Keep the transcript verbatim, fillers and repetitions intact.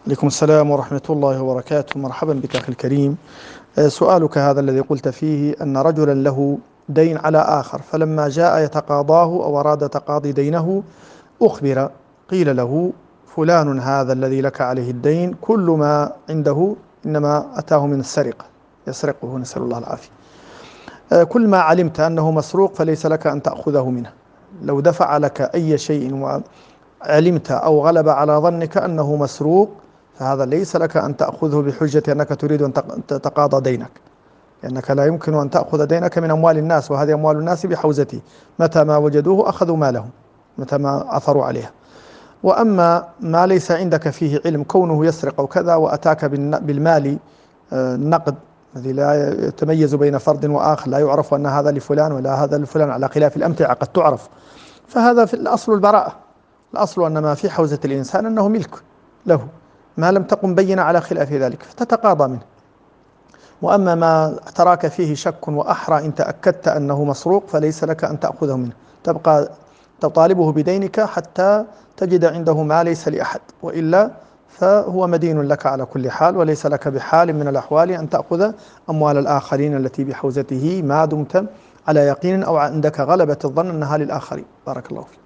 عليكم السلام ورحمة الله وبركاته. مرحبا بك أخي الكريم. آه، سؤالك هذا الذي قلت فيه أن رجلا له دين على آخر، فلما جاء يتقاضاه أو أراد تقاضي دينه أخبر، قيل له: فلان هذا الذي لك عليه الدين كل ما عنده إنما أتاه من السرقة، يسرقه، نسأل الله العافية. آه، كل ما علمت أنه مسروق فليس لك أن تأخذه منه. لو دفع لك أي شيء وعلمت أو غلب على ظنك أنه مسروق، فهذا ليس لك أن تأخذه بحجة أنك تريد أن تتقاضى دينك، لأنك لا يمكن أن تأخذ دينك من أموال الناس، وهذه أموال الناس بحوزته، متى ما وجدوه أخذوا مالهم، متى ما عثروا عليها. وأما ما ليس عندك فيه علم، كونه يسرق أو كذا وأتاك بالمال آه، النقد الذي لا يتميز بين فرد وآخر، لا يعرف أن هذا لفلان ولا هذا لفلان، على خلاف الأمتعة قد تعرف، فهذا في الأصل البراءة. الأصل أن ما في حوزة الإنسان أنه ملك له، ما لم تقم بينة على خلاف ذلك فتتقاضى منه. وأما ما تراك فيه شك وأحرى إن تأكدت أنه مسروق فليس لك أن تأخذه منه، تبقى تطالبه بدينك حتى تجد عنده ما ليس لأحد، وإلا فهو مدين لك على كل حال، وليس لك بحال من الأحوال أن تأخذ أموال الآخرين التي بحوزته ما دمت على يقين أو عندك غلبة الظن أنها للآخرين. بارك الله فيك.